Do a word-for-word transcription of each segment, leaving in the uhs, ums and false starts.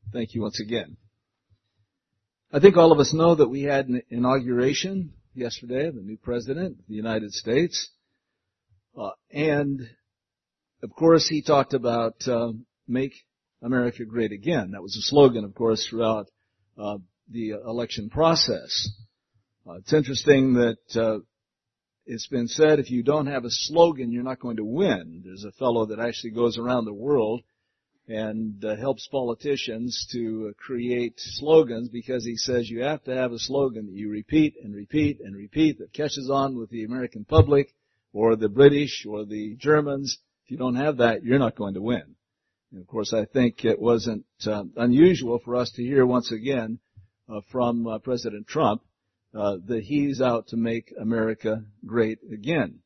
Thank you once again. I think all of us know that we had an inauguration yesterday of the new president of the United States. Uh, and, of course, he talked about uh, make America great again. That was a slogan, of course, throughout uh, the election process. Uh, it's interesting that uh, it's been said if you don't have a slogan, you're not going to win. There's a fellow that actually goes around the world and uh, helps politicians to uh, create slogans because he says you have to have a slogan that you repeat and repeat and repeat that catches on with the American public or the British or the Germans. If you don't have that, you're not going to win. And of course, I think it wasn't uh, unusual for us to hear once again uh, from uh, President Trump uh, that he's out to make America great again.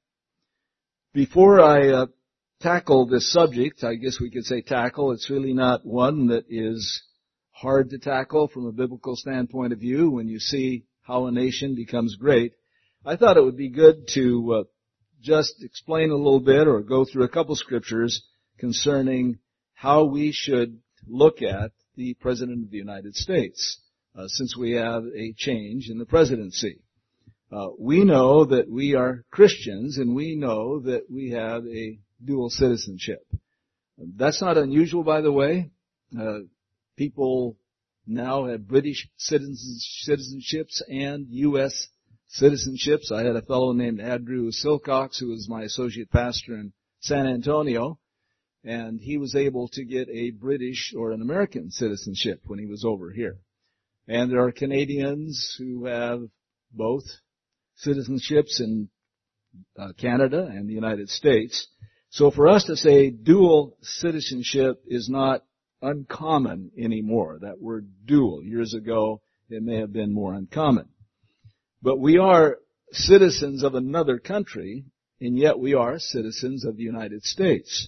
Before I uh, tackle this subject, I guess we could say tackle, it's really not one that is hard to tackle from a biblical standpoint of view when you see how a nation becomes great. I thought it would be good to uh, just explain a little bit or go through a couple scriptures concerning how we should look at the President of the United States, uh, since we have a change in the presidency. Uh, we know that we are Christians, and we know that we have a dual citizenship. That's not unusual, by the way. Uh, people now have British citizenships and U S citizenships. I had a fellow named Andrew Silcox who was my associate pastor in San Antonio, and he was able to get a British or an American citizenship when he was over here. And there are Canadians who have both citizenships in uh, Canada and the United States. So for us to say dual citizenship is not uncommon anymore. That word dual, years ago, it may have been more uncommon. But we are citizens of another country, and yet we are citizens of the United States.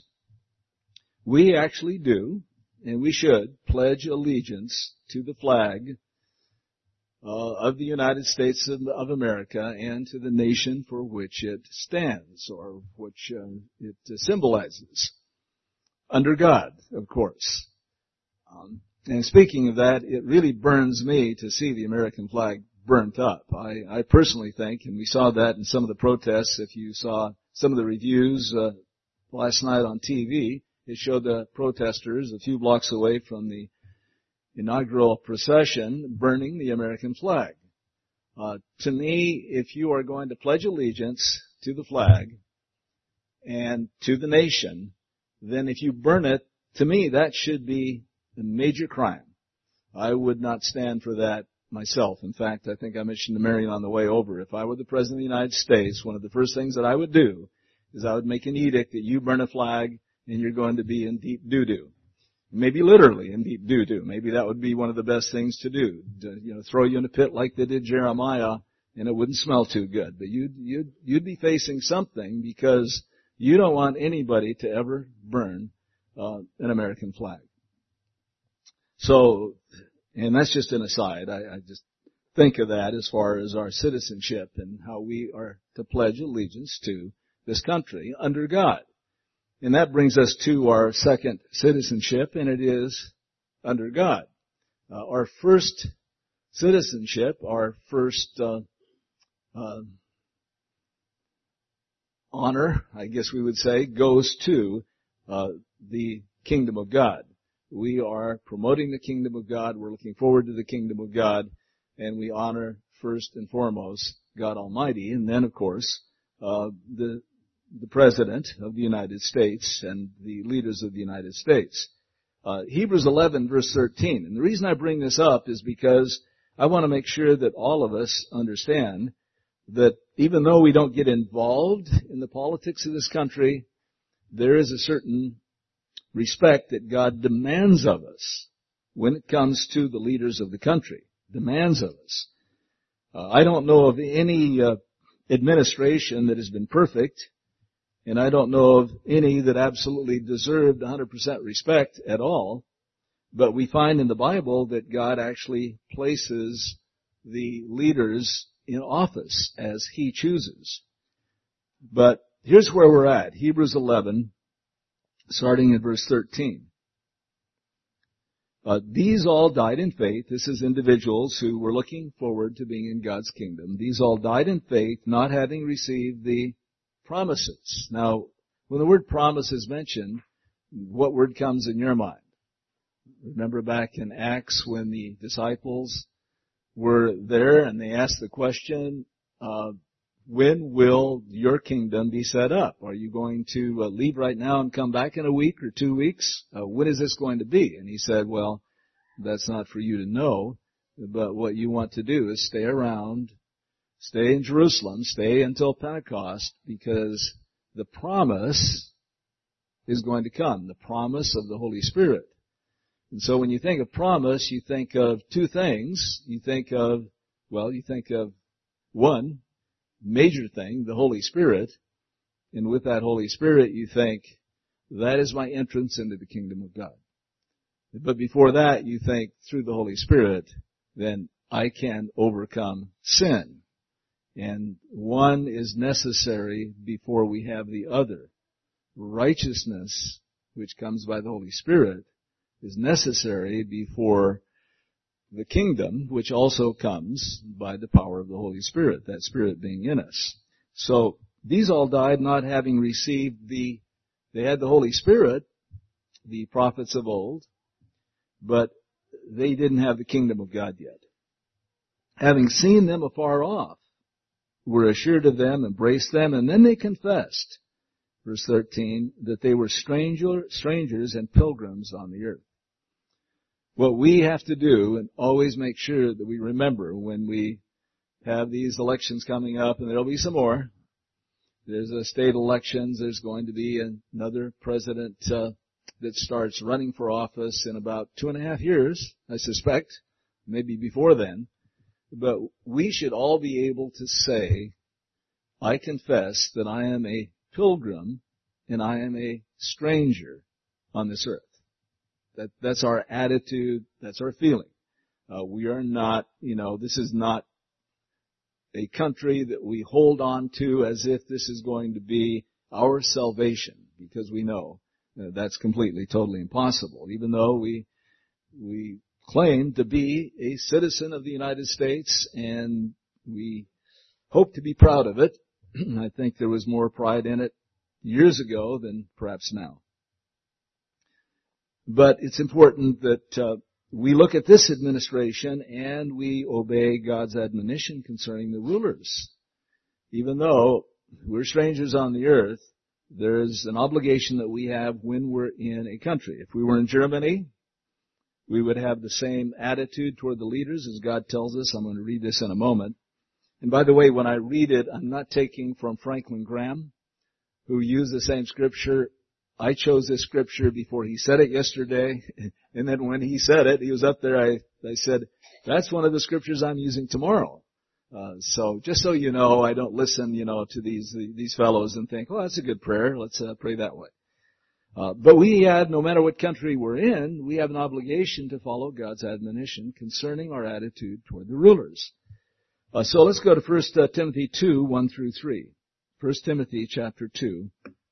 We actually do, and we should, pledge allegiance to the flag Uh, of the United States of, of America and to the nation for which it stands or which uh, it uh, symbolizes. Under God, of course. Um, and speaking of that, it really burns me to see the American flag burnt up. I, I personally think, and we saw that in some of the protests, if you saw some of the reviews uh, last night on T V, it showed the protesters a few blocks away from the inaugural procession burning the American flag. Uh, to me, if you are going to pledge allegiance to the flag and to the nation, then if you burn it, to me, that should be a major crime. I would not stand for that myself. In fact, I think I mentioned to Marion on the way over, if I were the President of the United States, one of the first things that I would do is I would make an edict that you burn a flag and you're going to be in deep doo-doo. Maybe literally in deep doo-doo. Maybe that would be one of the best things to do. To, you know, throw you in a pit like they did Jeremiah, and it wouldn't smell too good. But you'd, you'd, you'd be facing something because you don't want anybody to ever burn uh, an American flag. So, and that's just an aside. I, I just think of that as far as our citizenship and how we are to pledge allegiance to this country under God. And that brings us to our second citizenship, and it is under God. Uh, our first citizenship, our first uh, uh, honor, I guess we would say, goes to uh, the kingdom of God. We are promoting the kingdom of God. We're looking forward to the kingdom of God, and we honor first and foremost God Almighty, and then, of course, uh, the the President of the United States and the leaders of the United States. Uh, Hebrews eleven, verse thirteen. And the reason I bring this up is because I want to make sure that all of us understand that even though we don't get involved in the politics of this country, there is a certain respect that God demands of us when it comes to the leaders of the country. Demands of us. Uh, I don't know of any uh, administration that has been perfect, and I don't know of any that absolutely deserved one hundred percent respect at all. But we find in the Bible that God actually places the leaders in office as He chooses. But here's where we're at. Hebrews eleven, starting at verse thirteen. Uh, these all died in faith. This is individuals who were looking forward to being in God's kingdom. These all died in faith, not having received the promises. Now, when the word promise is mentioned, what word comes in your mind? Remember back in Acts when the disciples were there and they asked the question, uh, when will your kingdom be set up? Are you going to uh, leave right now and come back in a week or two weeks? Uh, when is this going to be? And he said, well, that's not for you to know, but what you want to do is stay around, stay in Jerusalem, stay until Pentecost, because the promise is going to come, the promise of the Holy Spirit. And so when you think of promise, you think of two things. You think of, well, you think of one major thing, the Holy Spirit. And with that Holy Spirit, you think, that is my entrance into the kingdom of God. But before that, you think, through the Holy Spirit, then I can overcome sin. And one is necessary before we have the other. Righteousness, which comes by the Holy Spirit, is necessary before the kingdom, which also comes by the power of the Holy Spirit, that Spirit being in us. So, these all died not having received the, they had the Holy Spirit, the prophets of old, but they didn't have the kingdom of God yet. Having seen them afar off, were assured of them, embraced them, and then they confessed, verse thirteen, that they were stranger, strangers and pilgrims on the earth. What we have to do, and always make sure that we remember when we have these elections coming up, and there'll be some more. There's a state elections. There's going to be another president uh, that starts running for office in about two and a half years, I suspect, maybe before then. But we should all be able to say, I confess that I am a pilgrim and I am a stranger on this earth. That, that's our attitude. That's our feeling. Uh, we are not, you know, this is not a country that we hold on to as if this is going to be our salvation, because we know uh, that's completely, totally impossible. Even though we, we claim to be a citizen of the United States and we hope to be proud of it. I think there was more pride in it years ago than perhaps now. But it's important that uh, we look at this administration and we obey God's admonition concerning the rulers. Even though we're strangers on the earth, there's an obligation that we have when we're in a country. If we were in Germany, we would have the same attitude toward the leaders as God tells us. I'm going to read this in a moment. And by the way, when I read it, I'm not taking from Franklin Graham, who used the same scripture. I chose this scripture before he said it yesterday, and then when he said it, he was up there, I, I said, that's one of the scriptures I'm using tomorrow. Uh, so just so you know, I don't listen, you know, to these, these fellows and think, oh, that's a good prayer, let's uh, pray that way. Uh, but we have, no matter what country we're in, we have an obligation to follow God's admonition concerning our attitude toward the rulers. Uh, so let's go to First Timothy two, one through three. First Timothy chapter two.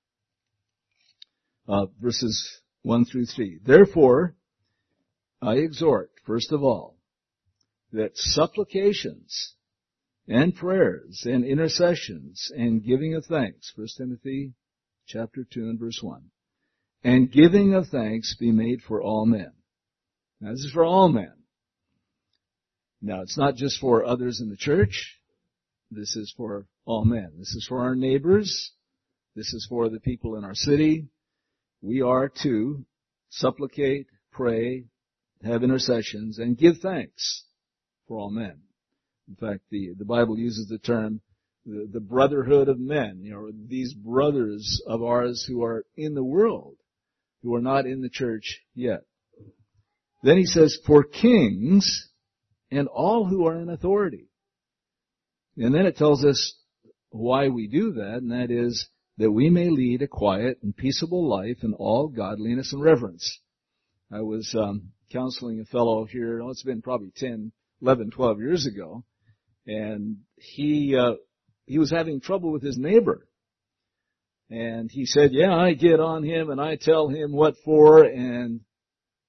Uh, verses one through three. Therefore, I exhort, first of all, that supplications and prayers and intercessions and giving of thanks, First Timothy chapter two and verse one, and giving of thanks be made for all men. Now, this is for all men. Now, it's not just for others in the church. This is for all men. This is for our neighbors. This is for the people in our city. We are to supplicate, pray, have intercessions, and give thanks for all men. In fact, the, the Bible uses the term the, the brotherhood of men, you know, these brothers of ours who are in the world, who are not in the church yet. Then he says, for kings and all who are in authority. And then it tells us why we do that, and that is that we may lead a quiet and peaceable life in all godliness and reverence. I was um, counseling a fellow here, oh, it's been probably ten, eleven, twelve years ago, and he uh, he was having trouble with his neighbor. And he said, yeah, I get on him and I tell him what for, and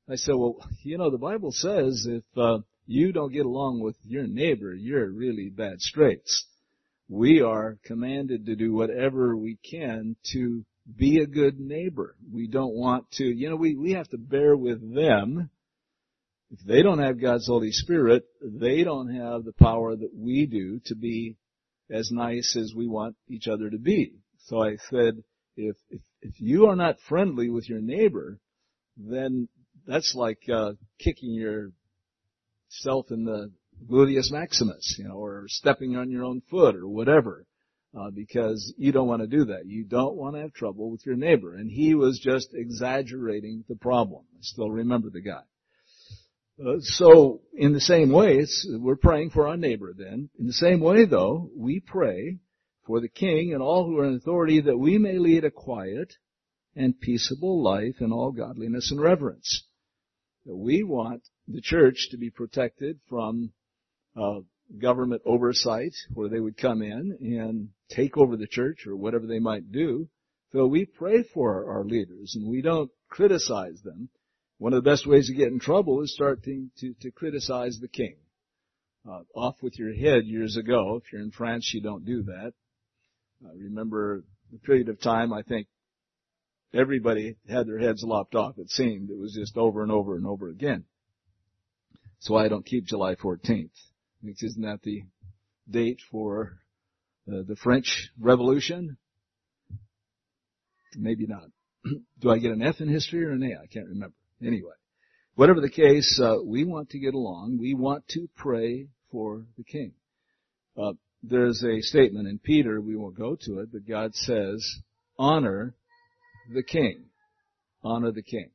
I said, well, you know, the Bible says if uh, you don't get along with your neighbor, you're in really bad straits. We are commanded to do whatever we can to be a good neighbor. We don't want to, you know, we, we have to bear with them. If they don't have God's Holy Spirit, they don't have the power that we do to be as nice as we want each other to be. So I said, if if, if you are not friendly with your neighbor, then that's like uh, kicking yourself in the gluteus maximus, you know, or stepping on your own foot or whatever, uh, because you don't want to do that. You don't want to have trouble with your neighbor. And he was just exaggerating the problem. I still remember the guy. Uh, so, in the same way, it's, we're praying for our neighbor then. In the same way, though, we pray for the king and all who are in authority that we may lead a quiet and peaceable life in all godliness and reverence. That we want the church to be protected from uh, government oversight, where they would come in and take over the church or whatever they might do. So we pray for our leaders and we don't criticize them. One of the best ways to get in trouble is starting to, to criticize the king. Uh, off with your head years ago. If you're in France, you don't do that. I remember the period of time, I think everybody had their heads lopped off, it seemed. It was just over and over and over again. That's why I don't keep July fourteenth. Isn't that the date for uh, the French Revolution? Maybe not. Do I get an F in history or an A? I can't remember. Anyway, whatever the case, uh, we want to get along. We want to pray for the king. Uh, there's a statement in Peter, we won't go to it, but God says, honor the king. Honor the king.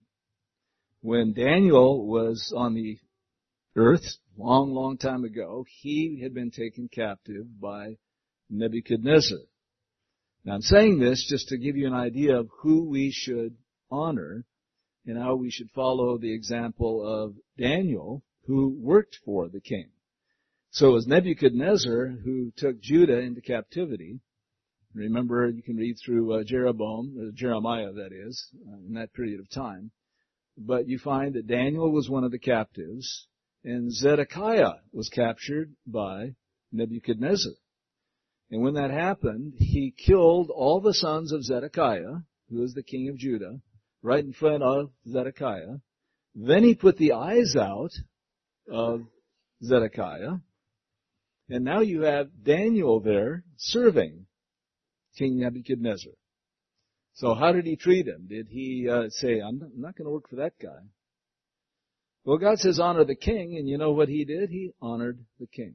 When Daniel was on the earth, long, long time ago, he had been taken captive by Nebuchadnezzar. Now I'm saying this just to give you an idea of who we should honor and how we should follow the example of Daniel, who worked for the king. So it was Nebuchadnezzar who took Judah into captivity. Remember, you can read through uh, Jeroboam, uh, Jeremiah that is, uh, in that period of time. But you find that Daniel was one of the captives, and Zedekiah was captured by Nebuchadnezzar. And when that happened, he killed all the sons of Zedekiah, who was the king of Judah, right in front of Zedekiah. Then he put the eyes out of Zedekiah. And now you have Daniel there serving King Nebuchadnezzar. So how did he treat him? Did he uh, say, I'm not, not going to work for that guy? Well, God says honor the king, and you know what he did? He honored the king.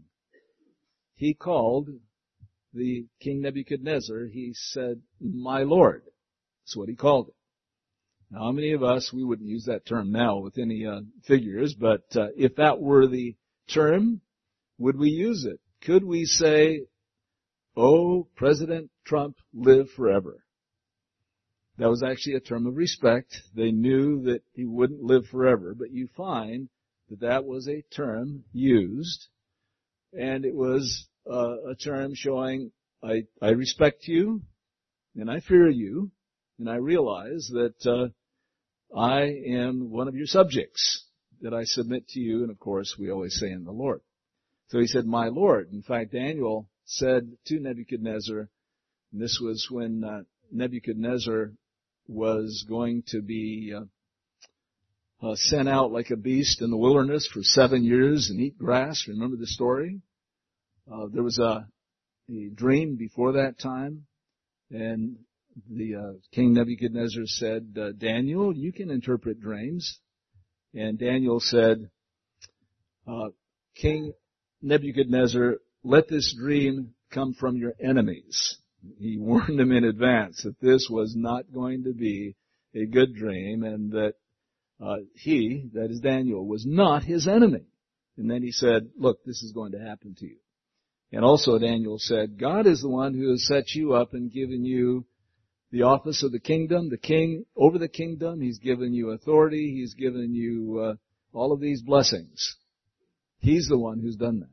He called the King Nebuchadnezzar, he said, my Lord. That's what he called him. Now, how many of us, we wouldn't use that term now with any uh, figures, but uh, if that were the term, would we use it? Could we say, oh, President Trump, live forever? That was actually a term of respect. They knew that he wouldn't live forever, but you find that that was a term used, and it was uh, a term showing, I, I respect you, and I fear you, and I realize that uh, I am one of your subjects, that I submit to you, and of course we always say in the Lord. So he said, my Lord. In fact, Daniel said to Nebuchadnezzar, and this was when uh, Nebuchadnezzar was going to be uh, uh, sent out like a beast in the wilderness for seven years and eat grass. Remember the story? Uh, there was a, a dream before that time, and the uh, King Nebuchadnezzar said, uh, Daniel, you can interpret dreams. And Daniel said, uh, King Nebuchadnezzar, let this dream come from your enemies. He warned them in advance that this was not going to be a good dream, and that uh, he, that is Daniel, was not his enemy. And then he said, look, this is going to happen to you. And also Daniel said, God is the one who has set you up and given you the office of the kingdom, the king over the kingdom. He's given you authority. He's given you uh, all of these blessings. He's the one who's done that.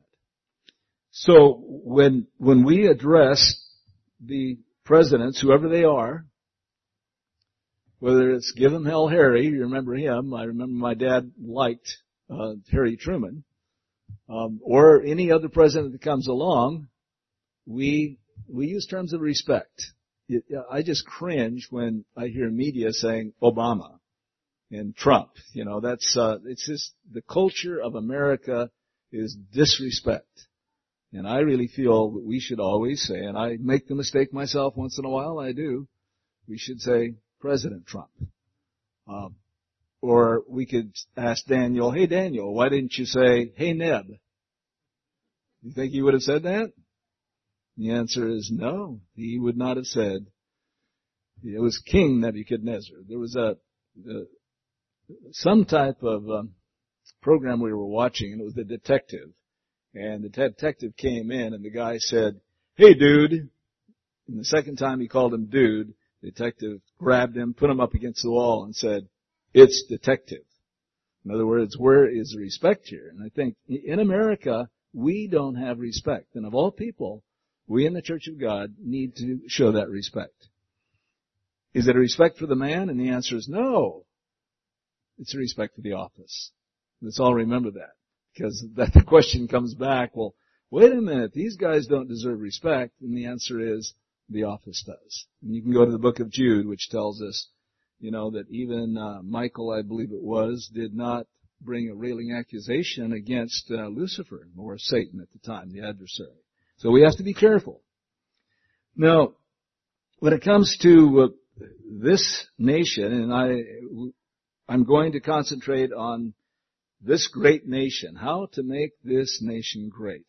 So when when we address the presidents, whoever they are, whether it's Give 'em Hell Harry, you remember him. I remember my dad liked uh, Harry Truman. Um, or any other president that comes along, we we use terms of respect. It, I just cringe when I hear media saying Obama and Trump. You know, that's uh, it's just the culture of America is disrespect. And I really feel that we should always say, and I make the mistake myself once in a while, I do, we should say President Trump. Um, or we could ask Daniel, hey Daniel, why didn't you say, hey Neb? You think he would have said that? The answer is no, he would not have said. It was King Nebuchadnezzar. There was a, a some type of um, program we were watching, and it was The Detective. And the detective came in, and the guy said, hey, dude. And the second time he called him dude, the detective grabbed him, put him up against the wall, and said, it's detective. In other words, where is the respect here? And I think in America, we don't have respect. And of all people, we in the Church of God need to show that respect. Is it a respect for the man? And the answer is no. It's a respect for the office. Let's all remember that. Because that the question comes back, well, wait a minute, these guys don't deserve respect. And the answer is, the office does. And you can go to the book of Jude, which tells us, you know, that even uh, Michael, I believe it was, did not bring a railing accusation against uh, Lucifer, or Satan at the time, the adversary. So we have to be careful. Now, when it comes to uh, this nation, and I, I'm going to concentrate on this great nation, how to make this nation great.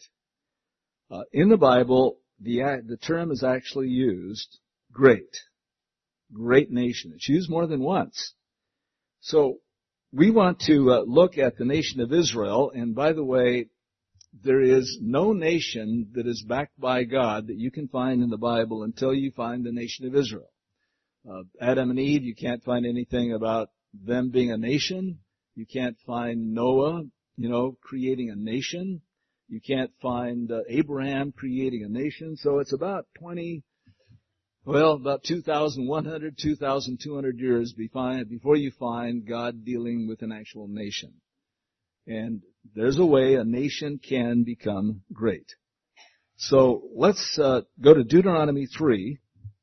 Uh, in the Bible, the the term is actually used, great. Great nation. It's used more than once. So, we want to uh, look at the nation of Israel, and by the way, there is no nation that is backed by God that you can find in the Bible until you find the nation of Israel. Uh, Adam and Eve, you can't find anything about them being a nation. You can't find Noah, you know, creating a nation. You can't find uh, Abraham creating a nation. So it's about twenty, well, about two thousand one hundred, two thousand two hundred years before you find God dealing with an actual nation. And there's a way a nation can become great. So let's uh, go to Deuteronomy three.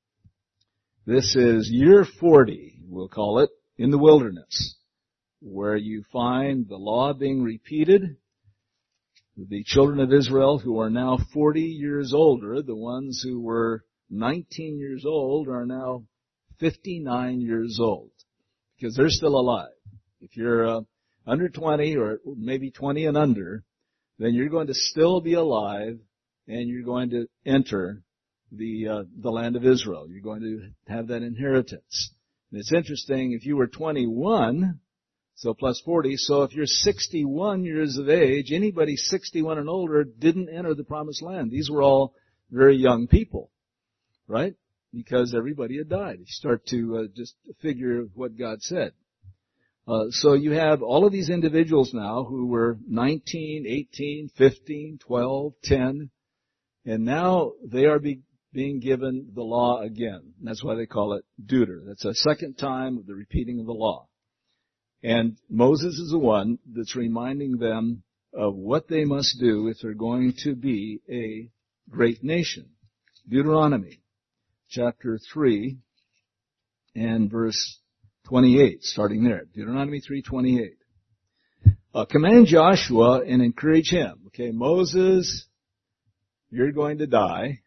This is year forty, we'll call it, in the wilderness, where you find the law being repeated. The children of Israel who are now forty years older, the ones who were nineteen years old are now fifty-nine years old, because they're still alive. If you're uh, under twenty, or maybe twenty and under, then you're going to still be alive, and you're going to enter the uh, the land of Israel. You're going to have that inheritance. And it's interesting, if you were twenty-one, so plus forty, so if you're sixty-one years of age, anybody sixty-one and older didn't enter the promised land. These were all very young people, right? Because everybody had died. You start to uh, just figure what God said. Uh, so you have all of these individuals now who were nineteen, eighteen, fifteen, twelve, ten, and now they are be, being given the law again. That's why they call it Deuter. That's a second time of the repeating of the law. And Moses is the one that's reminding them of what they must do if they're going to be a great nation. Deuteronomy chapter three and verse twenty-eight, starting there. Deuteronomy three twenty-eight. Uh, command Joshua and encourage him. Okay, Moses, you're going to die.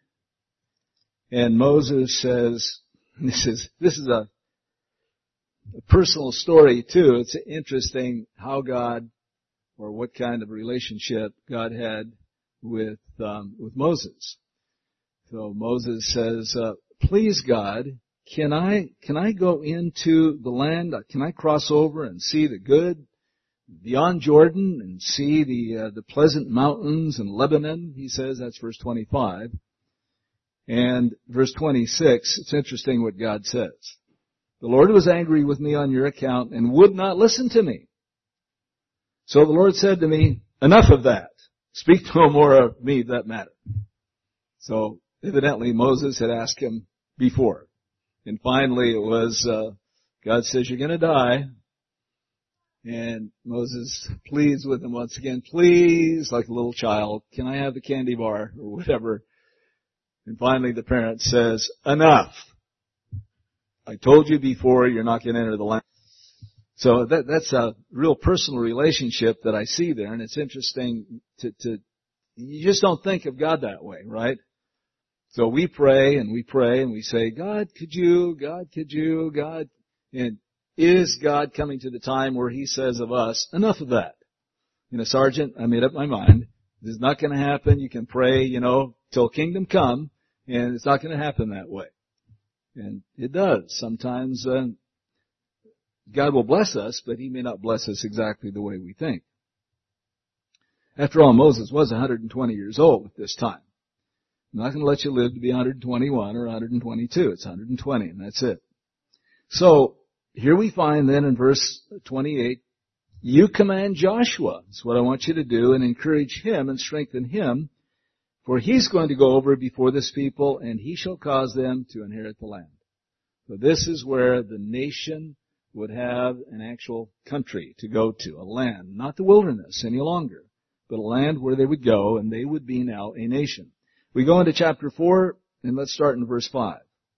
And Moses says, this is, this is a A personal story too. It's interesting how God, or what kind of relationship God had with um, with Moses. So Moses says, uh, "Please God, can I can I go into the land? Can I cross over and see the good beyond Jordan and see the uh, the pleasant mountains in Lebanon?" He says, that's verse twenty-five. And verse twenty-six. It's interesting what God says. The Lord was angry with me on your account and would not listen to me. So the Lord said to me, enough of that. Speak no more of me that matter. So evidently Moses had asked him before. And finally it was uh, God says, you're going to die. And Moses pleads with him once again, please, like a little child, can I have the candy bar or whatever? And finally the parent says, enough. I told you before, you're not going to enter the land. So that, that's a real personal relationship that I see there, and it's interesting to, to, you just don't think of God that way, right? So we pray and we pray and we say, God, could you, God, could you, God, and is God coming to the time where He says of us, enough of that? You know, Sergeant, I made up my mind. This is not going to happen. You can pray, you know, till kingdom come, and it's not going to happen that way. And it does. Sometimes uh, God will bless us, but He may not bless us exactly the way we think. After all, Moses was one hundred twenty years old at this time. I'm not going to let you live to be one hundred twenty-one or one hundred twenty-two. It's one hundred twenty, and that's it. So, here we find then in verse twenty-eight, you command Joshua. That's what I want you to do, and encourage him and strengthen him, for he's going to go over before this people, and he shall cause them to inherit the land. So this is where the nation would have an actual country to go to, a land, not the wilderness any longer, but a land where they would go, and they would be now a nation. We go into chapter four, and let's start in verse five.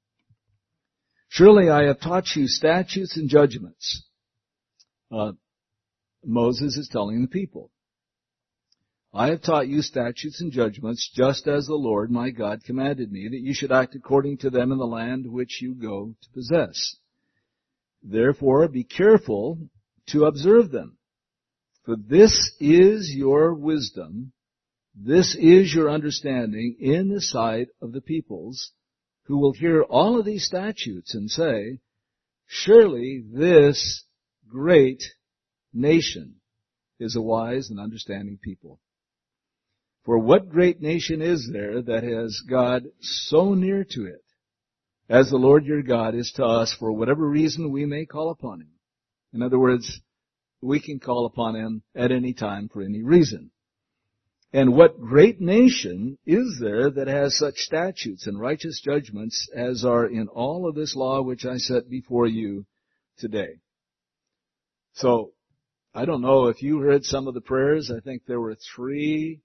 Surely I have taught you statutes and judgments. Uh, Moses is telling the people, I have taught you statutes and judgments, just as the Lord my God commanded me, that you should act according to them in the land which you go to possess. Therefore be careful to observe them. For this is your wisdom, this is your understanding in the sight of the peoples, who will hear all of these statutes and say, surely this great nation is a wise and understanding people. For what great nation is there that has God so near to it, as the Lord your God is to us for whatever reason we may call upon Him? In other words, we can call upon Him at any time for any reason. And what great nation is there that has such statutes and righteous judgments as are in all of this law which I set before you today? So, I don't know if you heard some of the prayers. I think there were three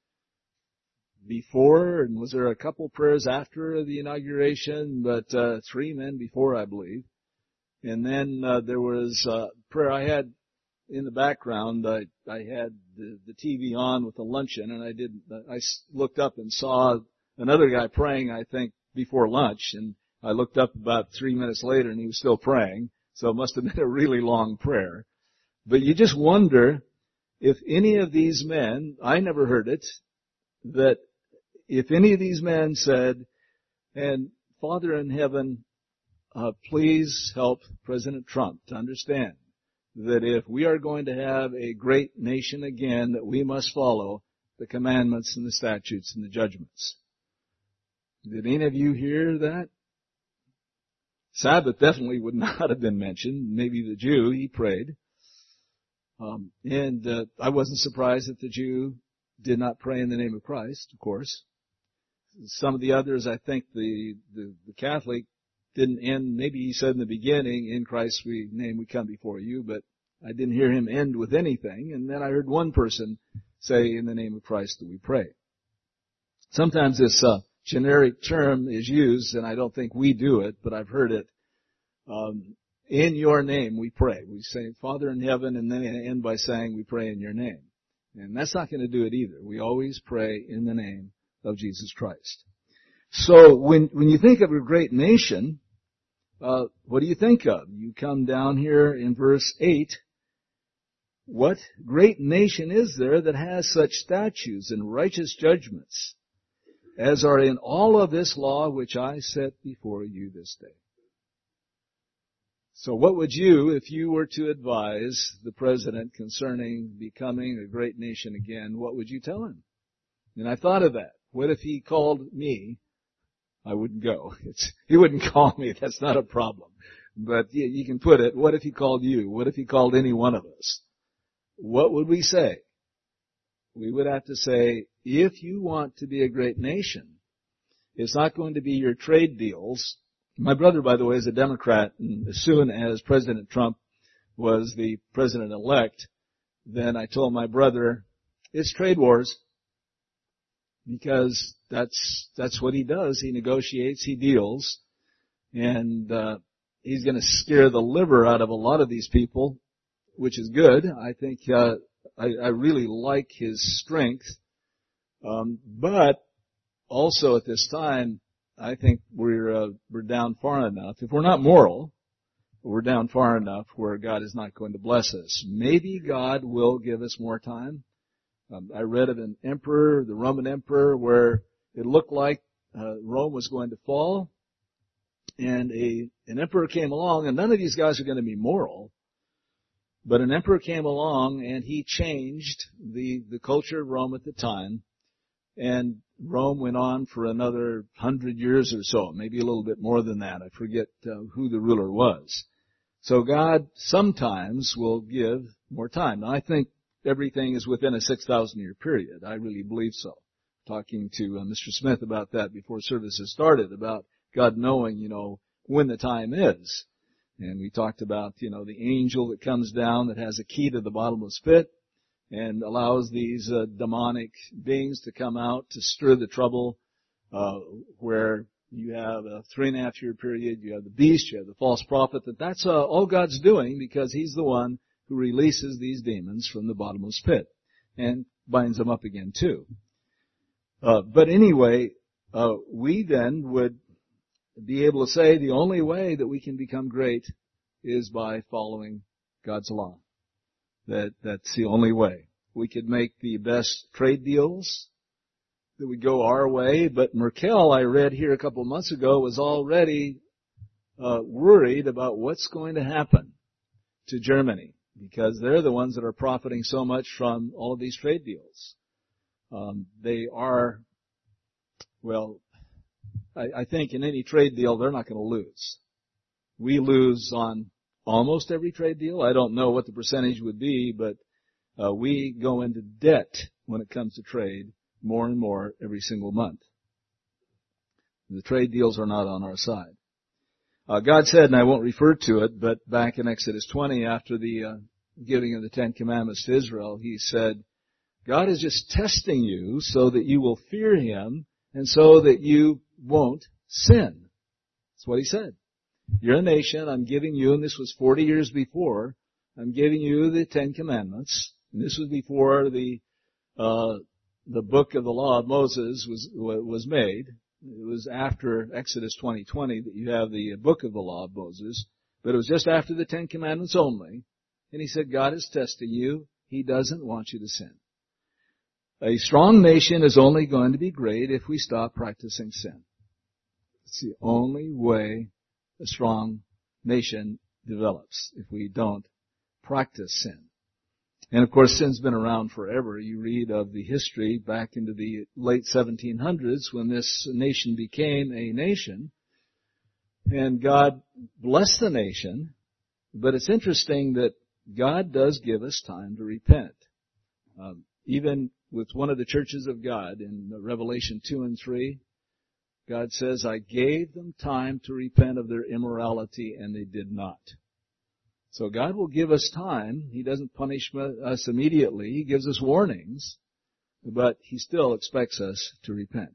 before, and was there a couple prayers after the inauguration? But uh, three men before, I believe. And then uh, there was a prayer I had in the background. I, I had the, the T V on with the luncheon, and I did. I looked up and saw another guy praying, I think, before lunch, and I looked up about three minutes later, and he was still praying. So it must have been a really long prayer. But you just wonder if any of these men, I never heard it, that if any of these men said, and Father in heaven, uh, please help President Trump to understand that if we are going to have a great nation again, that we must follow the commandments and the statutes and the judgments. Did any of you hear that? Sabbath definitely would not have been mentioned. Maybe the Jew, he prayed. Um, and uh, I wasn't surprised that the Jew did not pray in the name of Christ, of course. Some of the others, I think the, the, the Catholic didn't end, maybe he said in the beginning, in Christ's we, name we come before you, but I didn't hear him end with anything. And then I heard one person say, in the name of Christ do we pray. Sometimes this uh, generic term is used, and I don't think we do it, but I've heard it. Um, in your name we pray. We say, Father in heaven, and then end by saying we pray in your name. And that's not going to do it either. We always pray in the name of Jesus Christ. So when when you think of a great nation, uh, what do you think of? You come down here in verse eight. What great nation is there that has such statutes and righteous judgments as are in all of this law which I set before you this day? So what would you, if you were to advise the president concerning becoming a great nation again, what would you tell him? And I thought of that. What if he called me? I wouldn't go. It's, he wouldn't call me. That's not a problem. But you, you can put it, what if he called you? What if he called any one of us? What would we say? We would have to say, if you want to be a great nation, it's not going to be your trade deals My brother, by the way, is a Democrat, and as soon as President Trump was the president-elect, then I told my brother, it's trade wars, because that's that's what he does. He negotiates, he deals, and uh, he's going to scare the liver out of a lot of these people, which is good. I think uh, I, I really like his strength, um, but also at this time, I think we're uh, we're down far enough. If we're not moral, we're down far enough where God is not going to bless us. Maybe God will give us more time. Um, I read of an emperor, the Roman emperor, where it looked like uh, Rome was going to fall, and a an emperor came along, and none of these guys are going to be moral, but an emperor came along and he changed the the culture of Rome at the time, and Rome went on for another hundred years or so, maybe a little bit more than that. I forget uh, who the ruler was. So God sometimes will give more time. Now, I think everything is within a six thousand year period. I really believe so. Talking to uh, Mister Smith about that before services started, about God knowing, you know, when the time is. And we talked about, you know, the angel that comes down that has a key to the bottomless pit and allows these uh, demonic beings to come out to stir the trouble, uh, where you have a three and a half year period, you have the beast, you have the false prophet, that that's uh, all God's doing, because He's the one who releases these demons from the bottomless pit and binds them up again too. Uh, but anyway, uh, we then would be able to say the only way that we can become great is by following God's law. That, that's the only way. We could make the best trade deals that would go our way, but Merkel, I read here a couple of months ago, was already uh, worried about what's going to happen to Germany, because they're the ones that are profiting so much from all of these trade deals. Um, they are, well, I, I think in any trade deal, they're not going to lose. We lose on almost every trade deal. I don't know what the percentage would be, but uh, we go into debt when it comes to trade more and more every single month. The trade deals are not on our side. Uh, God said, and I won't refer to it, but back in Exodus twenty, after the uh, giving of the Ten Commandments to Israel, He said, God is just testing you so that you will fear Him and so that you won't sin. That's what He said. You're a nation, I'm giving you, and this was forty years before, I'm giving you the Ten Commandments. And this was before the uh the book of the law of Moses was was made. It was after Exodus twenty twenty that you have the book of the law of Moses, but it was just after the Ten Commandments only. And He said, God is testing you. He doesn't want you to sin. A strong nation is only going to be great if we stop practicing sin. It's the only way a strong nation develops, if we don't practice sin. And of course, sin's been around forever. You read of the history back into the late seventeen hundreds when this nation became a nation, and God blessed the nation. But it's interesting that God does give us time to repent. Um, even with one of the churches of God in Revelation two and three, God says, I gave them time to repent of their immorality, and they did not. So God will give us time. He doesn't punish us immediately. He gives us warnings, but He still expects us to repent.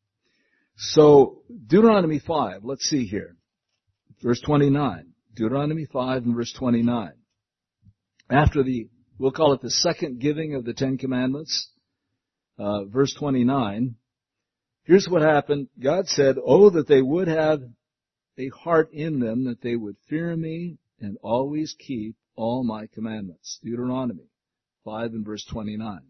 So Deuteronomy five, let's see here. Verse twenty-nine. Deuteronomy five and verse twenty-nine. After the, we'll call it the second giving of the Ten Commandments, uh, verse twenty-nine. Here's what happened. God said, oh, that they would have a heart in them, that they would fear me and always keep all my commandments. Deuteronomy five and verse twenty-nine.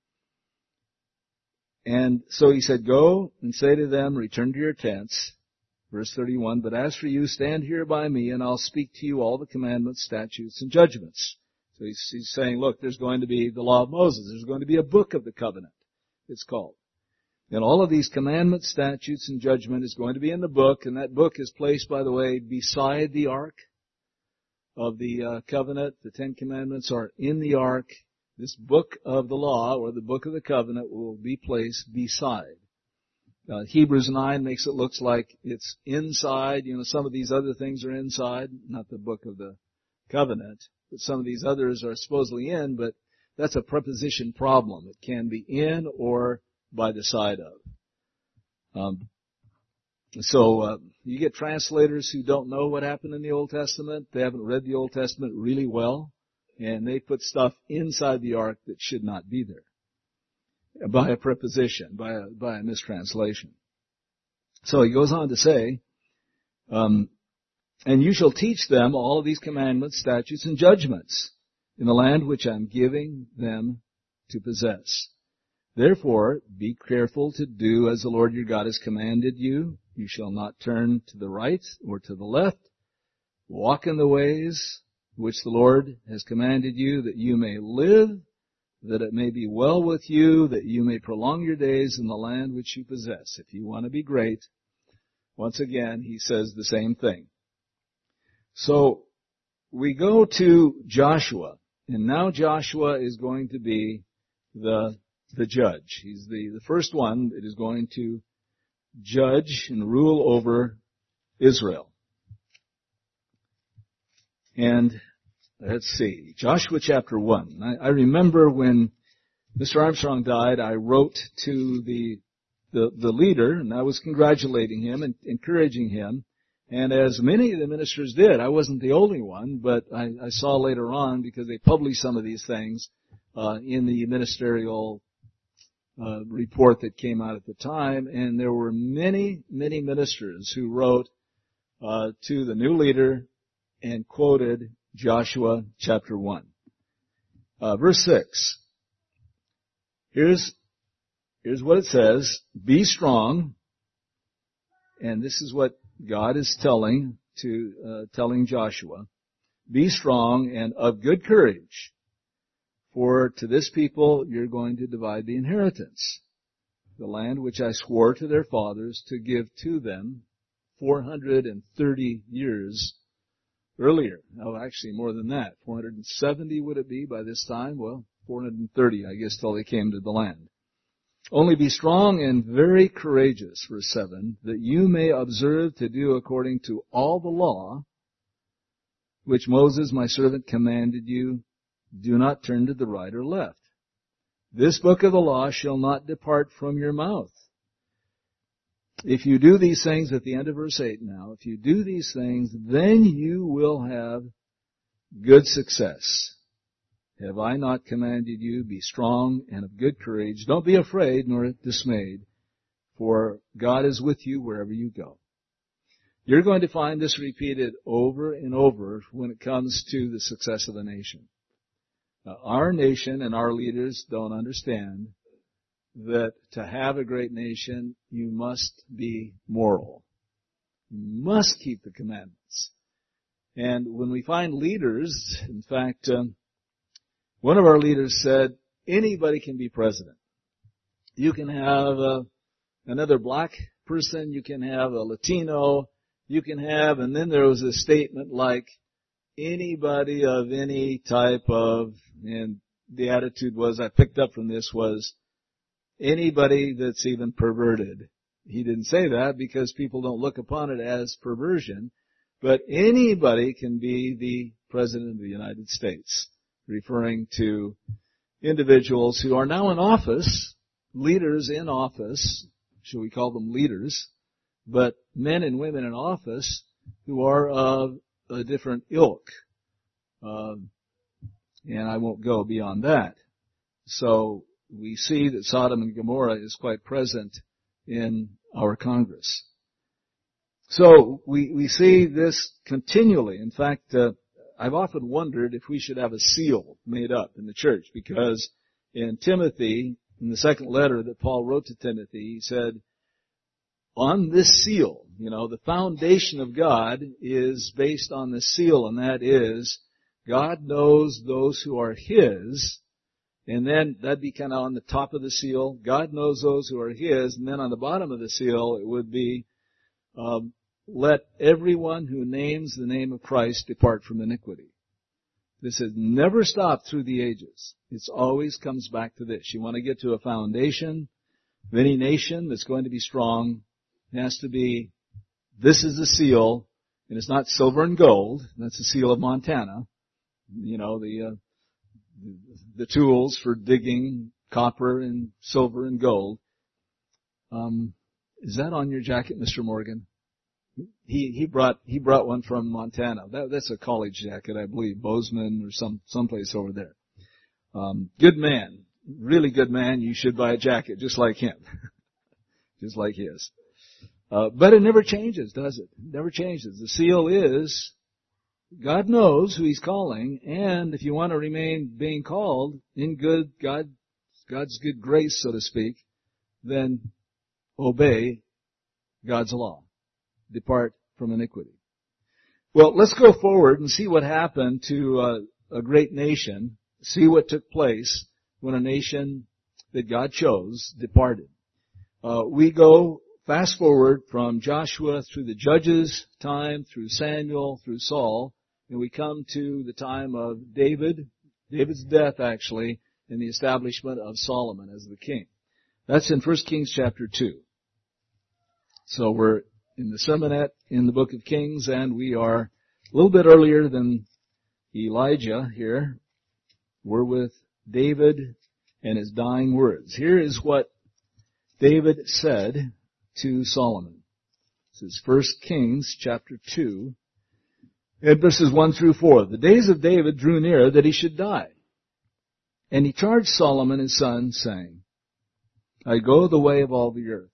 And so He said, go and say to them, return to your tents. Verse thirty-one, but as for you, stand here by me, and I'll speak to you all the commandments, statutes, and judgments. So he's, he's saying, look, there's going to be the law of Moses. There's going to be a book of the covenant, it's called. And all of these commandments, statutes, and judgment is going to be in the book, and that book is placed, by the way, beside the ark of the uh, covenant. The Ten Commandments are in the ark. This book of the law, or the book of the covenant, will be placed beside. Uh, Hebrews nine makes it look like it's inside. You know, some of these other things are inside, not the book of the covenant, but some of these others are supposedly in, but that's a preposition problem. It can be in or by the side of. Um, so uh, you get translators who don't know what happened in the Old Testament. They haven't read the Old Testament really well, and they put stuff inside the ark that should not be there by a preposition, by a, by a mistranslation. So he goes on to say, um, and you shall teach them all of these commandments, statutes, and judgments in the land which I'm giving them to possess. Therefore, be careful to do as the Lord your God has commanded you. You shall not turn to the right or to the left. Walk in the ways which the Lord has commanded you, that you may live, that it may be well with you, that you may prolong your days in the land which you possess. If you want to be great, once again, he says the same thing. So, we go to Joshua, and now Joshua is going to be the, the judge. He's the, the first one that is going to judge and rule over Israel. And let's see, Joshua chapter one. I, I remember when Mister Armstrong died, I wrote to the, the, the leader, and I was congratulating him and encouraging him. And as many of the ministers did, I wasn't the only one, but I, I saw later on, because they published some of these things uh, in the ministerial uh, report that came out at the time, and there were many, many ministers who wrote uh, to the new leader and quoted Joshua chapter one. Uh, verse six. Here's, here's what it says. Be strong. And this is what God is telling to, uh, telling Joshua. Be strong and of good courage. For to this people you're going to divide the inheritance, the land which I swore to their fathers to give to them four hundred thirty years earlier. No, actually more than that. four hundred seventy would it be by this time? Well, four hundred thirty, I guess, till they came to the land. Only be strong and very courageous, verse seven, that you may observe to do according to all the law which Moses my servant commanded you. Do not turn to the right or left. This book of the law shall not depart from your mouth. If you do these things, at the end of verse eight now, if you do these things, then you will have good success. Have I not commanded you, be strong and of good courage. Don't be afraid nor dismayed, for God is with you wherever you go. You're going to find this repeated over and over when it comes to the success of a nation. Now, our nation and our leaders don't understand that to have a great nation, you must be moral. You must keep the commandments. And when we find leaders, in fact, um, one of our leaders said, anybody can be president. You can have uh, another black person, you can have a Latino, you can have, and then there was a statement like, anybody of any type of, and the attitude was, I picked up from this, was anybody that's even perverted. He didn't say that because people don't look upon it as perversion, but anybody can be the President of the United States, referring to individuals who are now in office, leaders in office, should we call them leaders, but men and women in office who are of a different ilk. Um, and I won't go beyond that. So we see that Sodom and Gomorrah is quite present in our Congress. So we, we see this continually. In fact, uh, I've often wondered if we should have a seal made up in the church, because in Timothy, in the second letter that Paul wrote to Timothy, he said, on this seal, you know, the foundation of God is based on the seal, and that is, God knows those who are His, and then that'd be kind of on the top of the seal. God knows those who are His, and then on the bottom of the seal, it would be, um, let everyone who names the name of Christ depart from iniquity. This has never stopped through the ages. It always comes back to this. You want to get to a foundation, of any nation that's going to be strong, it has to be, this is the seal, and it's not silver and gold. That's the seal of Montana. You know, the, uh, the tools for digging copper and silver and gold. Um, is that on your jacket, Mister Morgan? He, he brought, he brought one from Montana. That, that's a college jacket, I believe, Bozeman or some, someplace over there. Um, good man. Really good man. You should buy a jacket just like him. Just like his. Uh, but it never changes, does it? It never changes. The seal is, God knows who He's calling, and if you want to remain being called in good, God, God's good grace, so to speak, then obey God's law. Depart from iniquity. Well, let's go forward and see what happened to uh, a great nation, see what took place when a nation that God chose departed. Uh, we go fast forward from Joshua through the Judges' time, through Samuel, through Saul, and we come to the time of David, David's death actually, and the establishment of Solomon as the king. That's in First Kings chapter two. So we're in the sermonette in the book of Kings, and we are a little bit earlier than Elijah here. We're with David and his dying words. Here is what David said to Solomon. This is First Kings chapter two, and verses one through four. The days of David drew near that he should die. And he charged Solomon his son, saying, I go the way of all the earth.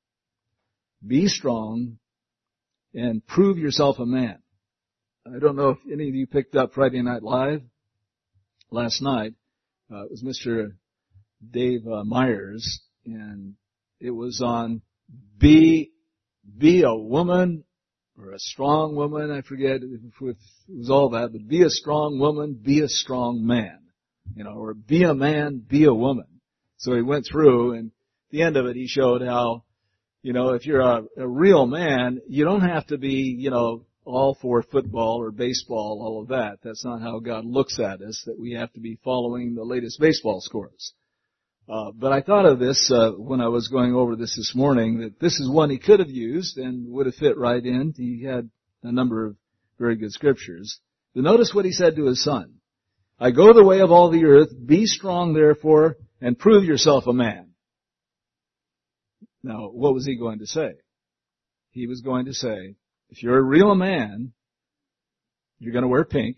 Be strong and prove yourself a man. I don't know if any of you picked up Friday Night Live last night. Uh, it was Mister Dave uh, Myers, and it was on be be a woman or a strong woman. I forget if it was all that, but be a strong woman, be a strong man, you know, or be a man, be a woman. So he went through, and at the end of it, he showed how, you know, if you're a, a real man, you don't have to be, you know, all for football or baseball, all of that. That's not how God looks at us, that we have to be following the latest baseball scores. Uh, but I thought of this uh, when I was going over this this morning, that this is one he could have used and would have fit right in. He had a number of very good scriptures. But notice what he said to his son. I go the way of all the earth, be strong therefore, and prove yourself a man. Now, what was he going to say? He was going to say, if you're a real man, you're going to wear pink.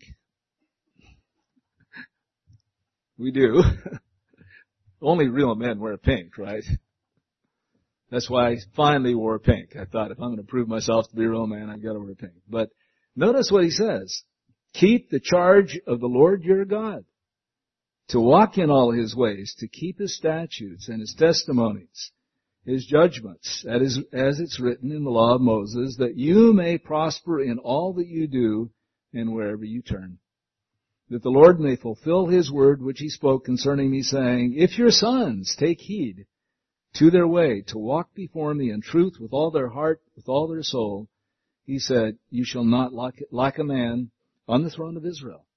We do. Only real men wear pink, right? That's why I finally wore pink. I thought if I'm going to prove myself to be a real man, I've got to wear pink. But notice what he says. Keep the charge of the Lord your God, to walk in all His ways, to keep His statutes and His testimonies, His judgments, as it's written in the law of Moses, that you may prosper in all that you do and wherever you turn. That the Lord may fulfill His word which He spoke concerning me, saying, if your sons take heed to their way, to walk before me in truth with all their heart, with all their soul, He said, you shall not lack a man on the throne of Israel.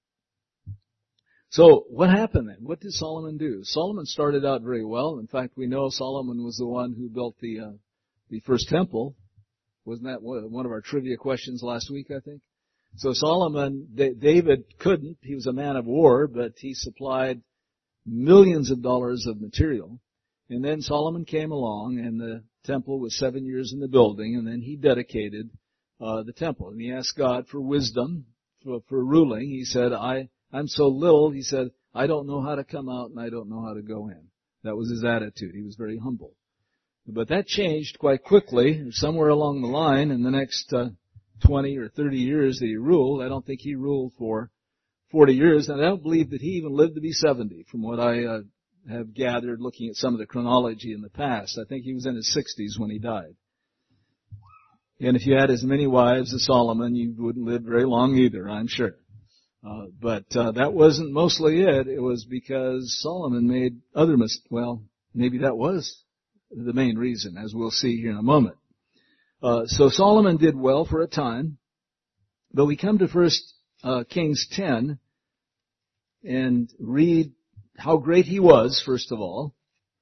So, what happened then? What did Solomon do? Solomon started out very well. In fact, we know Solomon was the one who built the uh, the first temple. Wasn't that one of our trivia questions last week, I think? So Solomon, David couldn't. He was a man of war, but he supplied millions of dollars of material. And then Solomon came along, and the temple was seven years in the building, and then he dedicated uh, the temple. And he asked God for wisdom for, for ruling. He said, I, I'm so little, he said, I don't know how to come out and I don't know how to go in. That was his attitude. He was very humble. But that changed quite quickly, somewhere along the line in the next uh, twenty or thirty years that he ruled. I don't think he ruled for forty years, and I don't believe that he even lived to be seventy, from what I uh, have gathered looking at some of the chronology in the past. I think he was in his sixties when he died. And if you had as many wives as Solomon, you wouldn't live very long either, I'm sure. Uh, but uh, that wasn't mostly it. It was because Solomon made other mistakes. Well, maybe that was the main reason, as we'll see here in a moment. Uh, so Solomon did well for a time, but we come to First uh, Kings ten and read how great he was, first of all,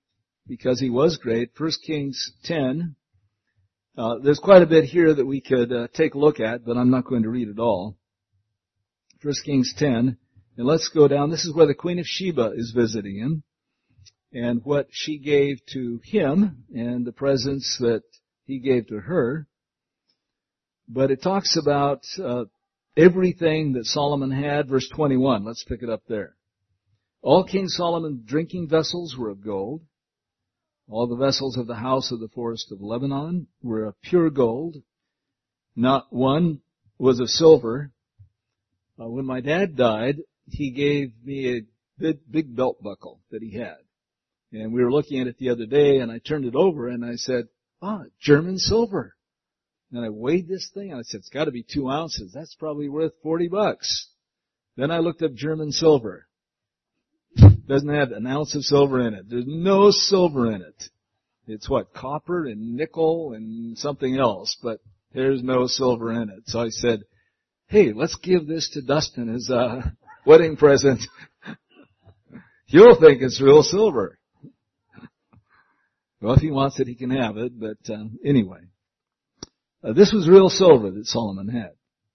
because he was great. First Kings ten. Uh, there's quite a bit here that we could uh, take a look at, but I'm not going to read it all. First Kings ten. And let's go down. This is where the Queen of Sheba is visiting him, and what she gave to him, and the presents that he gave to her. But it talks about uh, everything that Solomon had. Verse twenty-one. Let's pick it up there. All King Solomon's drinking vessels were of gold. All the vessels of the house of the forest of Lebanon were of pure gold. Not one was of silver. Uh, when my dad died, he gave me a big, big belt buckle that he had. And we were looking at it the other day, and I turned it over, and I said, ah, German silver. And I weighed this thing, and I said, it's got to be two ounces. That's probably worth forty bucks. Then I looked up German silver. Doesn't have an ounce of silver in it. There's no silver in it. It's what, copper and nickel and something else, but there's no silver in it. So I said, hey, let's give this to Dustin as a wedding present. He'll think it's real silver. Well, if he wants it, he can have it, but um, anyway. Uh, this was real silver that Solomon had.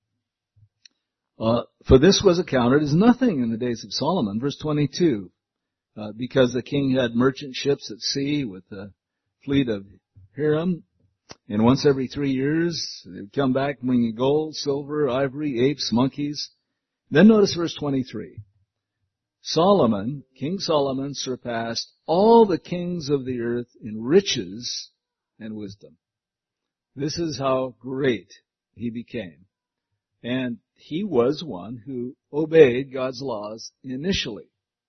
Uh, for this was accounted as nothing in the days of Solomon. Verse twenty-two. Uh, because the king had merchant ships at sea with a fleet of Hiram, and once every three years they would come back bringing gold, silver, ivory, apes, monkeys. Then notice verse twenty-three. Solomon, King Solomon, surpassed all the kings of the earth in riches and wisdom. This is how great he became. And he was one who obeyed God's laws initially.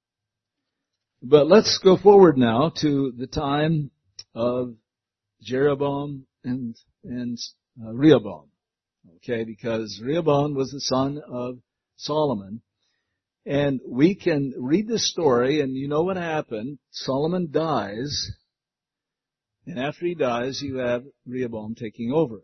But let's go forward now to the time of Jeroboam and, and uh, Rehoboam. Okay, because Rehoboam was the son of Solomon. And we can read this story, and you know what happened. Solomon dies, and after he dies, you have Rehoboam taking over.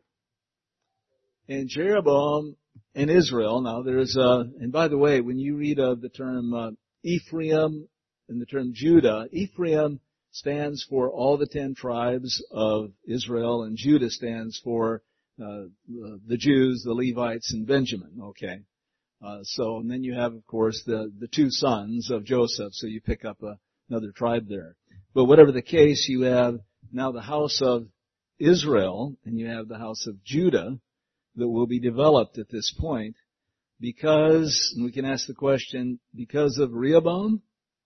And Jeroboam and Israel, now there's a, and by the way, when you read of the term uh, Ephraim and the term Judah, Ephraim stands for all the ten tribes of Israel, and Judah stands for uh, the Jews, the Levites, and Benjamin. Okay. Uh, so, and then you have, of course, the, the two sons of Joseph, so you pick up a, another tribe there. But whatever the case, you have now the house of Israel, and you have the house of Judah that will be developed at this point because, and we can ask the question, because of Rehoboam?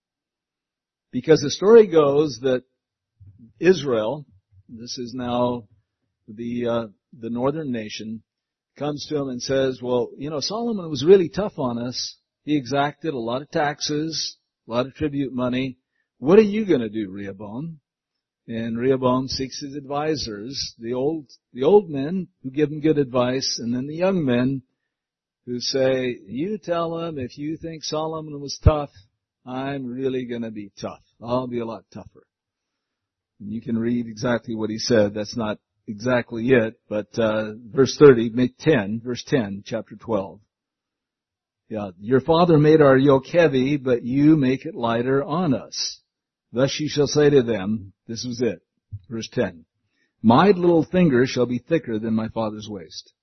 Because the story goes that Israel, this is now the, uh, the northern nation, comes to him and says, well, you know, Solomon was really tough on us. He exacted a lot of taxes, a lot of tribute money. What are you going to do, Rehoboam? And Rehoboam seeks his advisors, the old, the old men who give him good advice, and then the young men who say, you tell him if you think Solomon was tough, I'm really going to be tough. I'll be a lot tougher. And you can read exactly what he said. That's not exactly it, but uh verse thirty, make ten, verse ten, chapter twelve. Yeah, your father made our yoke heavy, but you make it lighter on us. Thus you shall say to them, this was it, verse ten, my little finger shall be thicker than my father's waist.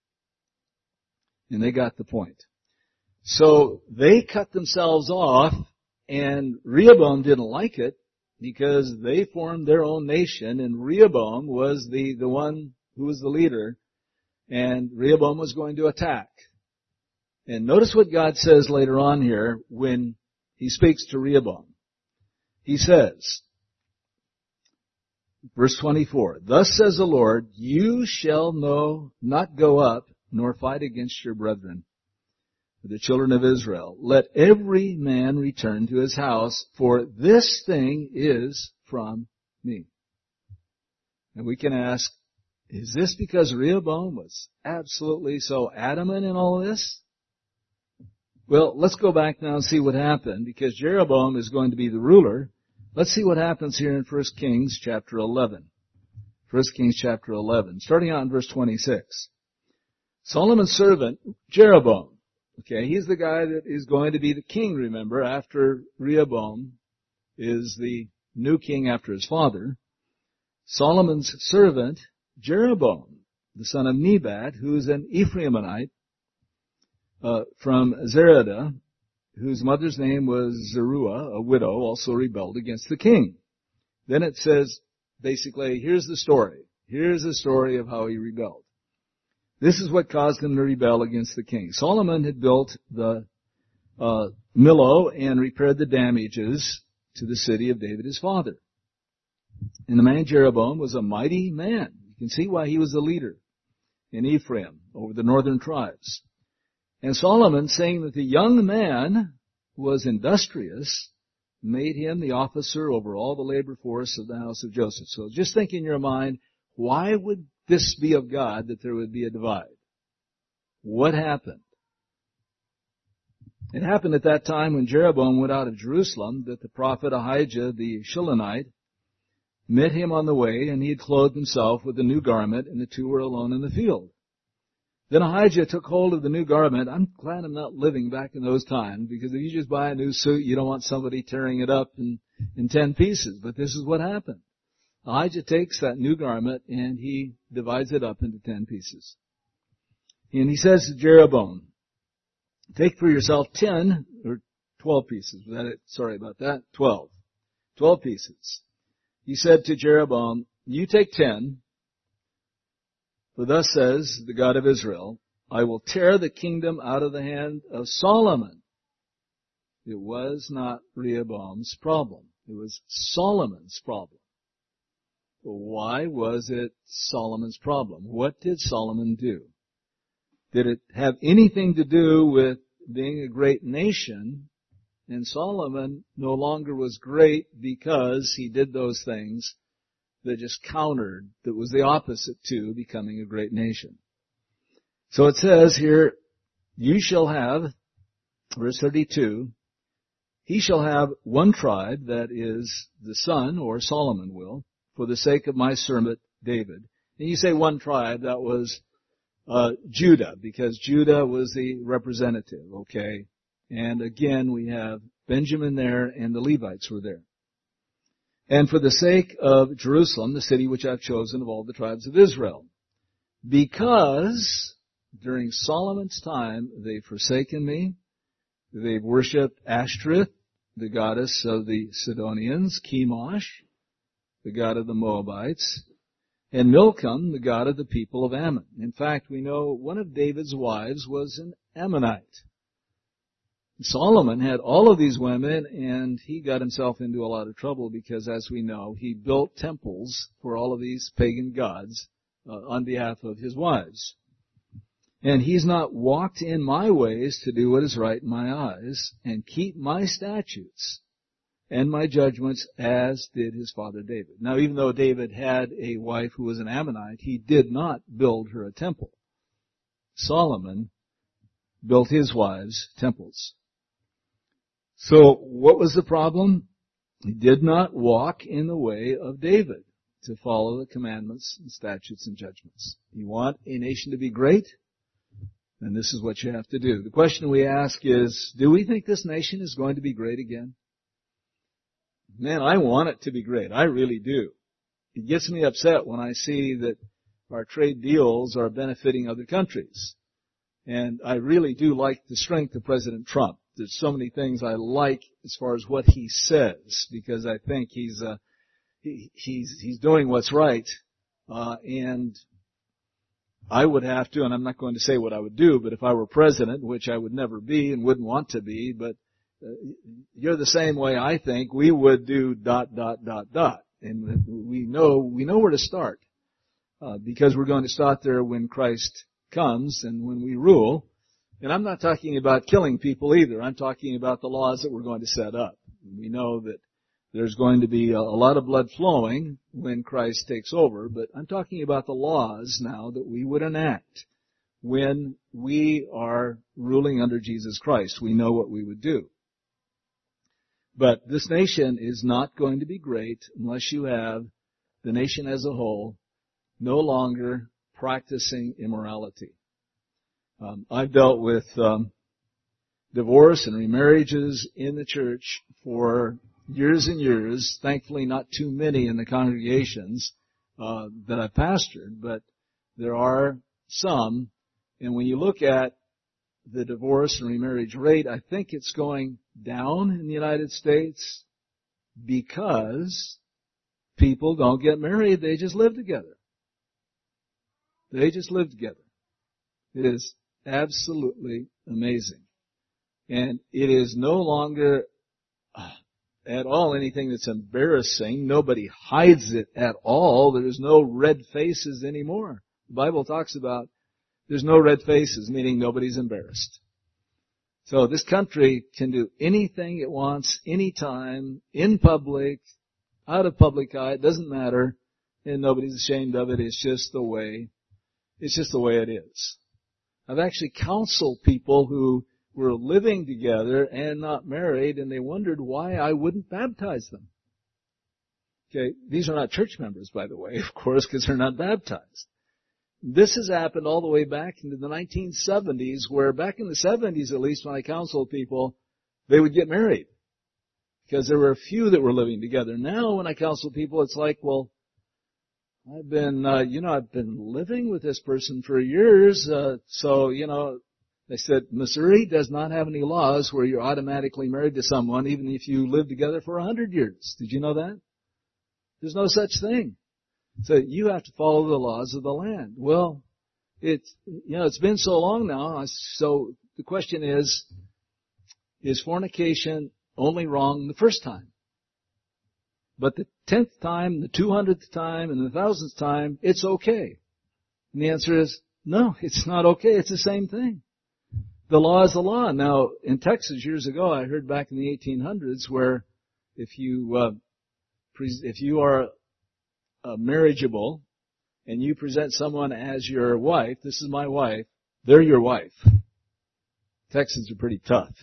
And they got the point. So they cut themselves off, and Rehoboam didn't like it, because they formed their own nation, and Rehoboam was the, the one who was the leader, and Rehoboam was going to attack. And notice what God says later on here when he speaks to Rehoboam. He says, verse twenty-four, thus says the Lord, you shall no, not go up, nor fight against your brethren, the children of Israel. Let every man return to his house, for this thing is from me. And we can ask, is this because Rehoboam was absolutely so adamant in all this? Well, let's go back now and see what happened, because Jeroboam is going to be the ruler. Let's see what happens here in First Kings chapter eleven. First Kings chapter eleven, starting out in verse twenty-six. Solomon's servant, Jeroboam. Okay, he's the guy that is going to be the king, remember, after Rehoboam is the new king after his father, Solomon's servant, Jeroboam, the son of Nebat, who's an Ephraimite uh, from Zeradah, whose mother's name was Zeruiah, a widow, also rebelled against the king. Then it says, basically, here's the story. Here's the story of how he rebelled. This is what caused him to rebel against the king. Solomon had built the uh, Millo and repaired the damages to the city of David, his father. And the man Jeroboam was a mighty man. You can see why he was the leader in Ephraim over the northern tribes. And Solomon, saying that the young man was industrious, made him the officer over all the labor force of the house of Joseph. So just think in your mind, why would this be of God that there would be a divide? What happened? It happened at that time when Jeroboam went out of Jerusalem that the prophet Ahijah the Shilonite met him on the way, and he had clothed himself with a new garment, and the two were alone in the field. Then Ahijah took hold of the new garment. I'm glad I'm not living back in those times, because if you just buy a new suit, you don't want somebody tearing it up in, in ten pieces. But this is what happened. Ahijah takes that new garment, and he divides it up into ten pieces. And he says to Jeroboam, take for yourself ten, or twelve pieces. Was that it? Sorry about that. Twelve. Twelve pieces. He said to Jeroboam, you take ten, for thus says the God of Israel, I will tear the kingdom out of the hand of Solomon. It was not Rehoboam's problem. It was Solomon's problem. But why was it Solomon's problem? What did Solomon do? Did it have anything to do with being a great nation? And Solomon no longer was great because he did those things that just countered, that was the opposite to becoming a great nation. So it says here, you shall have, verse thirty-two, he shall have one tribe, that is the son, or Solomon will, for the sake of my servant David. And you say one tribe, that was uh, Judah, because Judah was the representative, okay? And again, we have Benjamin there, and the Levites were there. And for the sake of Jerusalem, the city which I've chosen of all the tribes of Israel. Because during Solomon's time, they've forsaken me. They've worshipped Ashtoreth, the goddess of the Sidonians, Chemosh, the god of the Moabites, and Milcom, the god of the people of Ammon. In fact, we know one of David's wives was an Ammonite. Solomon had all of these women, and he got himself into a lot of trouble because, as we know, he built temples for all of these pagan gods uh, on behalf of his wives. And he's not walked in my ways to do what is right in my eyes and keep my statutes and my judgments as did his father David. Now, even though David had a wife who was an Ammonite, he did not build her a temple. Solomon built his wives temples. So what was the problem? He did not walk in the way of David to follow the commandments and statutes and judgments. You want a nation to be great? Then this is what you have to do. The question we ask is, do we think this nation is going to be great again? Man, I want it to be great. I really do. It gets me upset when I see that our trade deals are benefiting other countries. And I really do like the strength of President Trump. There's so many things I like as far as what he says, because I think he's uh, he, he's he's doing what's right. Uh, and I would have to, and I'm not going to say what I would do, but if I were president, which I would never be and wouldn't want to be, but uh, you're the same way I think, we would do dot dot dot dot, and we know we know where to start, uh, because we're going to start there when Christ comes and when we rule. And I'm not talking about killing people either. I'm talking about the laws that we're going to set up. We know that there's going to be a, a lot of blood flowing when Christ takes over, but I'm talking about the laws now that we would enact when we are ruling under Jesus Christ. We know what we would do. But this nation is not going to be great unless you have the nation as a whole no longer practicing immorality. Um, I've dealt with um, divorce and remarriages in the church for years and years, thankfully not too many in the congregations uh, that I've pastored, but there are some. And when you look at the divorce and remarriage rate, I think it's going down in the United States because people don't get married, they just live together. They just live together. It is absolutely amazing. And it is no longer at all anything that's embarrassing. Nobody hides it at all. There's no red faces anymore. The Bible talks about there's no red faces, meaning nobody's embarrassed. So this country can do anything it wants, anytime, in public, out of public eye, it doesn't matter, and nobody's ashamed of it. It's just the way, it's just the way it is. I've actually counseled people who were living together and not married, and they wondered why I wouldn't baptize them. Okay, these are not church members, by the way, of course, because they're not baptized. This has happened all the way back into the nineteen seventies, where back in the seventies, at least, when I counseled people, they would get married. Because there were a few that were living together. Now, when I counsel people, it's like, well, I've been, uh, you know, I've been living with this person for years, uh, so, you know, they said, Missouri does not have any laws where you're automatically married to someone, even if you live together for a hundred years. Did you know that? There's no such thing. So you have to follow the laws of the land. Well, it's, you know, it's been so long now, so the question is, is fornication only wrong the first time? But the tenth time, the two hundredth time, and the thousandth time, it's okay. And the answer is, no, it's not okay. It's the same thing. The law is the law. Now, in Texas years ago, I heard back in the eighteen hundreds where if you, uh, if you are uh, marriageable and you present someone as your wife, this is my wife, they're your wife. Texans are pretty tough.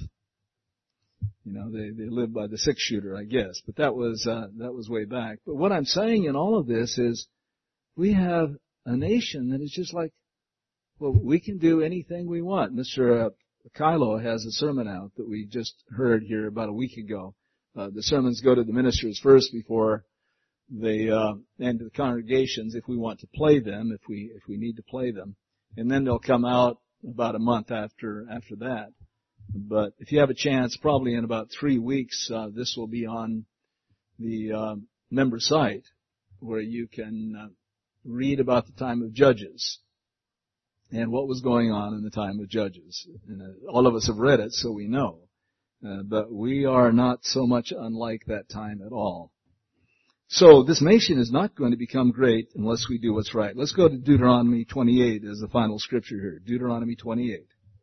You know, they, they live by the six shooter, I guess, but that was, uh, that was way back. But what I'm saying in all of this is we have a nation that is just like, well, we can do anything we want. Mister Uh, Kylo has a sermon out that we just heard here about a week ago. Uh, the sermons go to the ministers first before they, uh, and to the congregations if we want to play them, if we, if we need to play them. And then they'll come out about a month after, after that. But if you have a chance, probably in about three weeks, uh, this will be on the uh, member site where you can uh, read about the time of Judges and what was going on in the time of Judges. And uh, all of us have read it, so we know. Uh, but we are not so much unlike that time at all. So this nation is not going to become great unless we do what's right. Let's go to Deuteronomy twenty-eight as the final scripture here. Deuteronomy twenty-eight.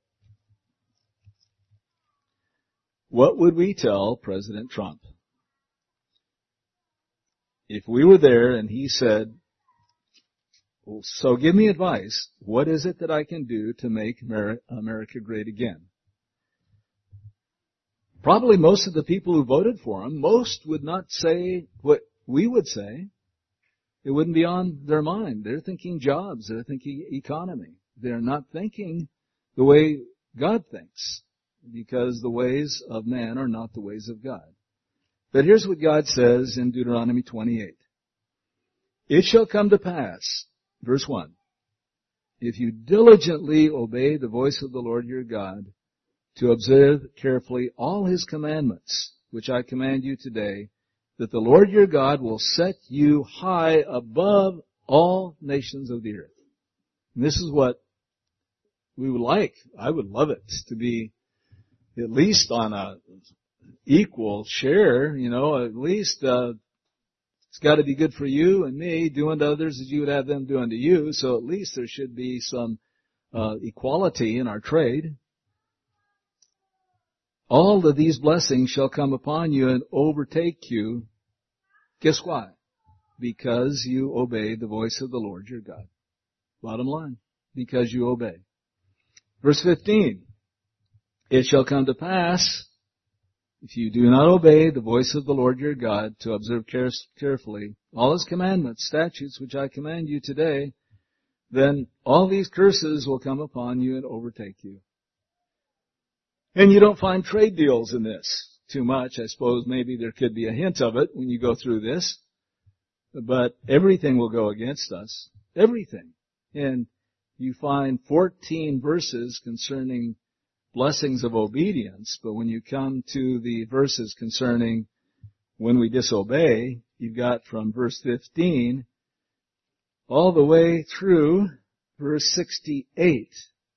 What would we tell President Trump if we were there and he said, well, so give me advice. What is it that I can do to make America great again? Probably most of the people who voted for him, most would not say what we would say. It wouldn't be on their mind. They're thinking jobs. They're thinking economy. They're not thinking the way God thinks, because the ways of man are not the ways of God. But here's what God says in Deuteronomy twenty-eight. It shall come to pass, verse one, if you diligently obey the voice of the Lord your God, to observe carefully all His commandments, which I command you today, that the Lord your God will set you high above all nations of the earth. And this is what we would like. I would love it to be at least on a equal share, you know, at least uh, it's got to be good for you and me, doing to others as you would have them doing to you. So at least there should be some uh, equality in our trade. All of these blessings shall come upon you and overtake you. Guess why? Because you obey the voice of the Lord your God. Bottom line, because you obey. Verse fifteen. It shall come to pass, if you do not obey the voice of the Lord your God, to observe carefully all His commandments, statutes, which I command you today, then all these curses will come upon you and overtake you. And you don't find trade deals in this. too much. I suppose maybe there could be a hint of it when you go through this. But everything will go against us. Everything. And you find fourteen verses concerning blessings of obedience, but when you come to the verses concerning when we disobey, you've got from verse fifteen all the way through verse sixty-eight.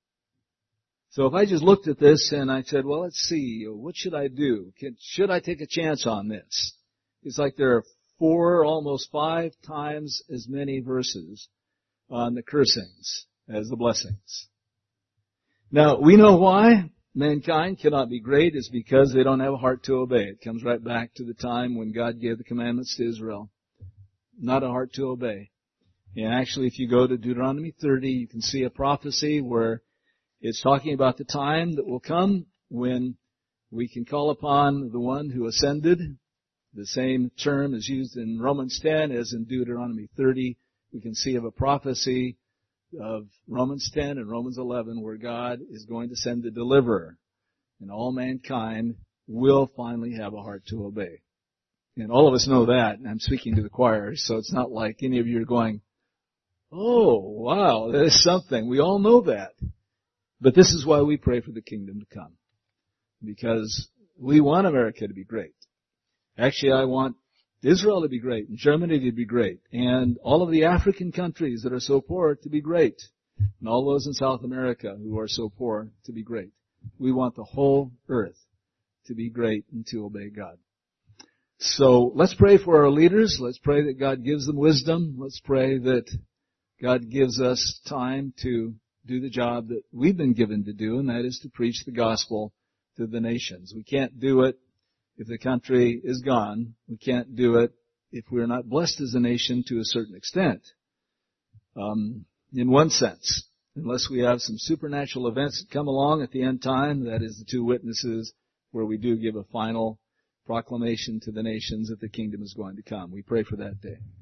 So if I just looked at this and I said, well, let's see, what should I do? Can, should I take a chance on this? It's like there are four, almost five times as many verses on the cursings as the blessings. Now, we know why mankind cannot be great is because they don't have a heart to obey. It comes right back to the time when God gave the commandments to Israel. Not a heart to obey. And actually, if you go to Deuteronomy thirty, you can see a prophecy where it's talking about the time that will come when we can call upon the one who ascended. The same term is used in Romans ten as in Deuteronomy thirty. We can see of a prophecy of Romans ten and Romans eleven where God is going to send the deliverer. And all mankind will finally have a heart to obey. And all of us know that, and I'm speaking to the choir, so it's not like any of you are going, oh, wow, that is something. We all know that. But this is why we pray for the kingdom to come. Because we want America to be great. Actually, I want Israel to be great, and Germany to be great, and all of the African countries that are so poor to be great, and all those in South America who are so poor to be great. We want the whole earth to be great and to obey God. So let's pray for our leaders. Let's pray that God gives them wisdom. Let's pray that God gives us time to do the job that we've been given to do, and that is to preach the gospel to the nations. We can't do it if the country is gone. We can't do it if we're not blessed as a nation to a certain extent. Um, in one sense, unless we have some supernatural events that come along at the end time, that is the two witnesses, where we do give a final proclamation to the nations that the kingdom is going to come. We pray for that day.